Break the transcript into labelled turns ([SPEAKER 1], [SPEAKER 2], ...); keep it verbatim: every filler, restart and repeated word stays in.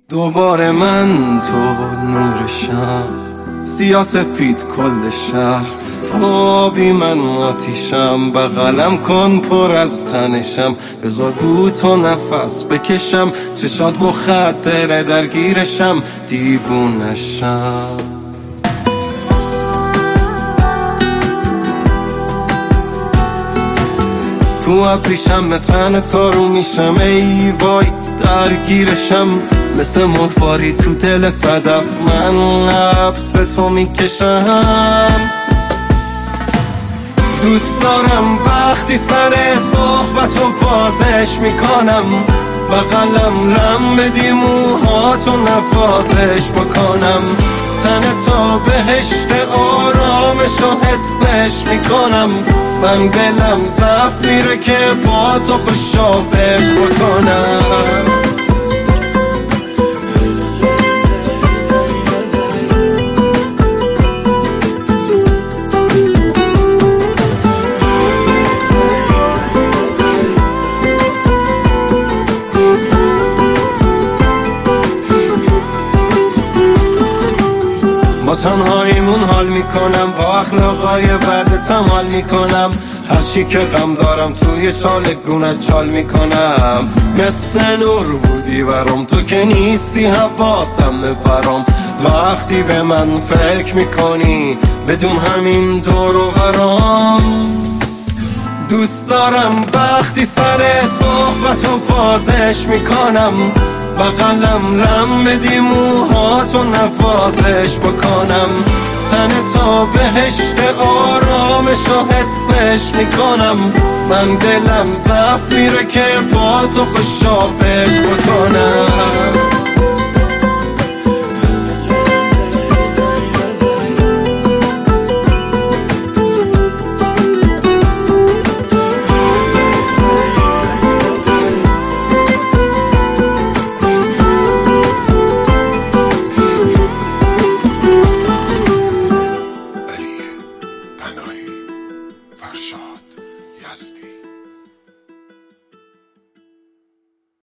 [SPEAKER 1] دوباره من تو نورشم، سیاسفید کل شهر تو بی من آتیشم، بغلم کن پر از تنشم، بذار رو تو نفس بکشم، چشات مخدره درگیرشم دیوونشم. تو ابریشم تن تارو میشم، ای وای درگیرشم، مثل مرواری تو دل صدف من حبس تو میکشم. دوست دارم وقتی سر صحبتو بازش میکنم، بغلم لم بدی موهاتو نوازش بکنم، تن تا بهشت آرامشو حسش میکنم، من دلم ضعف میره که با تو خوشابش بکنم. با تنهاییمون حال میکنم، با اخلاقای بدتم حال میکنم، هرچی که غم دارم توی چالگونت چال میکنم. مثل نور بودی برام تو که نیستی حواسم بپرام، وقتی به من فکر میکنی بدون همین دور و برام. دوست دارم وقتی سر صحبتو بازش میکنم، بغلم لم بدی موهاتو نوازش بکنم، تن تا بهشت آرامشو حسش میکنم، من دلم ضعف میره که با تو خوشابش بکنم.